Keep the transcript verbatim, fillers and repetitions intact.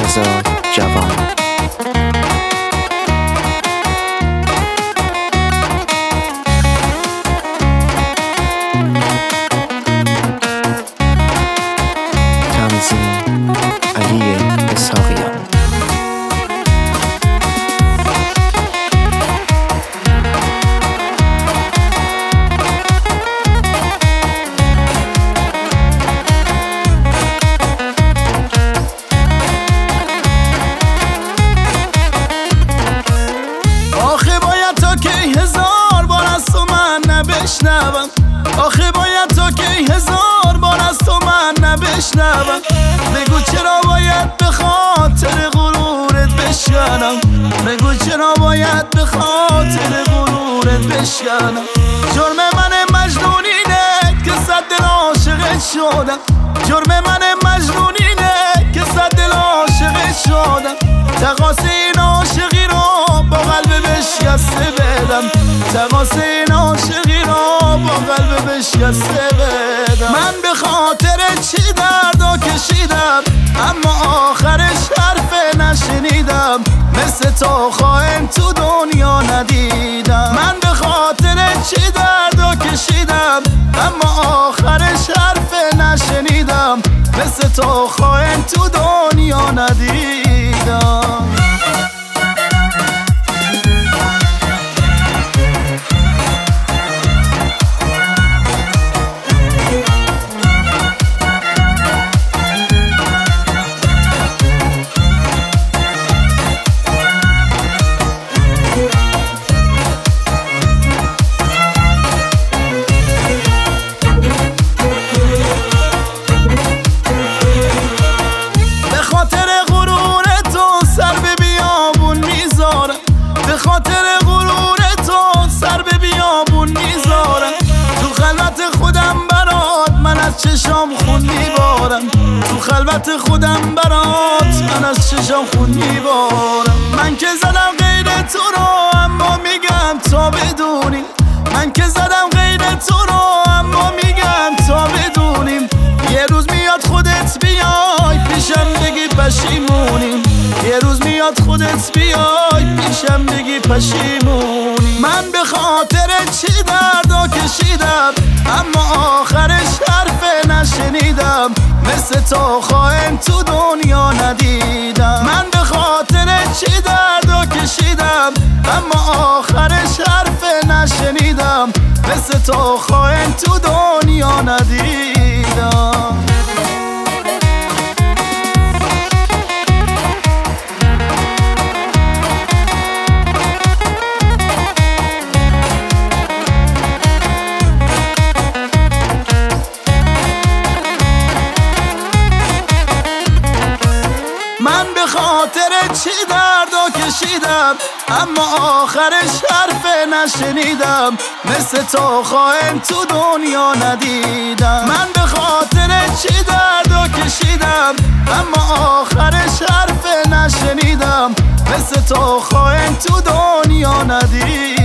شهرزاد جوان. تنظیم علی اسحاقیان. آخه باید تا که هزار بار از تو من نبشنوم. بگو چرا باید به خاطر غرورت بشکنم. بگو چرا باید به خاطر غرورت بشکنم. جرم من مجنونینه که صد دل عاشقت شدم. جرم من مجنونینه که صد دل عاشقت شدم. تقاص این عاشقی رو با قلب بشکسته بدم. تقاص این عاشقی رو با قلب بشکسته بدم. من به خاطر چی دردا کشیدم، اما آخرش حرف نشنیدم. مثل تو خائن تو دنیا ندیدم. من به خاطر چی دردا کشیدم، اما آخرش حرف نشنیدم. مثل تو خائن تو دنیا ندیدم. چشام خون میبارم تو خلوت خودم برات، من از چشام خون میبارم. من که زدم غیر تو رو اما میگم تا بدونیم. من که زدم غیر تو رو اما میگم تا بدونیم. یه روز میاد خودت بیای پیشم بگی پشیمونیم. یه روز میاد خودت بیای پیشم بگی پشیمونیم. من به خاطر چی دردا کشیدم، اما آخرش حرف نشنیدم. مثل تو خائن تو دنیا ندیدم. من به خاطر چی دردا کشیدم، اما آخرش حرف نشنیدم. مثل تو خائن تو دنیا ندیدم. من به خاطر چی دردا کشیدم، اما آخرش حرف نشنیدم. مثل تو خائن تو دنیا ندیدم. من به خاطر چی دردا کشیدم، اما آخرش حرف نشنیدم. مثل تو خائن تو دنیا ندیدم.